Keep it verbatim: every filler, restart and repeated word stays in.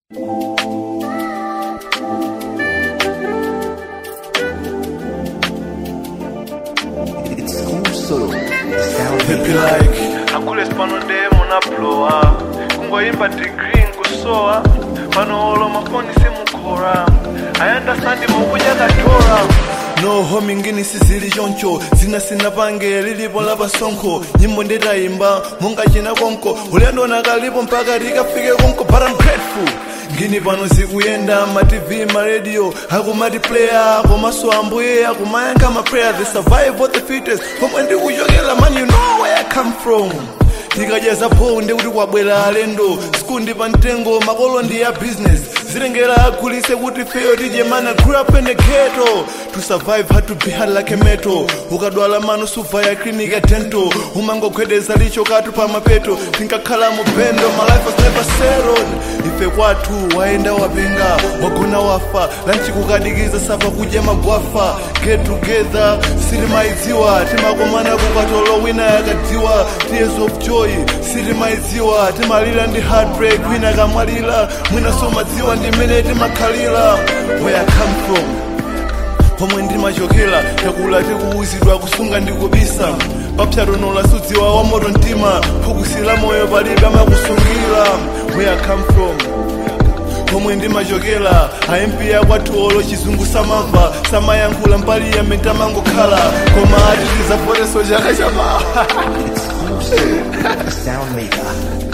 It's cool solo. The sound they be like akule spano ndemo na blowa kungoimba degree ngusoa pano olo mafoni simukora I understand mukuja katora no homie ngini sizili choncho zina sinapange lilipo lapa sonko nyimbo ndetaimba munga china konko ulendo nakalipo mpaka likafike konko but I'm grateful ngini pano zikuyenda ma T V ma radio akumati player komaso ambuye akumayanga ma prayer the survival of the fittest komwe ndikuchokera man you know where I come from ndikajeza po ndekuti kwabwera alendo sikundi pa mtengo makolo ndi ya business zilengera akulise kuti feyo tije mana grew up in the ghetto to survive had to be hard like a metal ukadwala mano suva ya clinic ya dental umangogwedeza licho katu pa mapeto tinkakhala mu bendo my life was never settled ife kwathu waenda wapenga wagona wafa lanchi kukadikiza sapa kuja magwafa get together sirimaidziwa timakomana kukatolo wina yakadiwa tears of joy sirimaidziwa timalira ndi heartbreak wina kamwalira mwina somadziwa ndi mene timakhalira where I come from pomwe ndimachokera yakula tikuwuzidwa kusunga ndikubisa papsatonola sudziwa wa moto mtima phukusila moyo palibe amakusungira where I come from pomwe ndimachokera aimpi yakwathu olo chizungu samamva samayankhula mbali ya mentamangokhala koma ati tizapoteso chaka chama It's cool solo. The sound maker.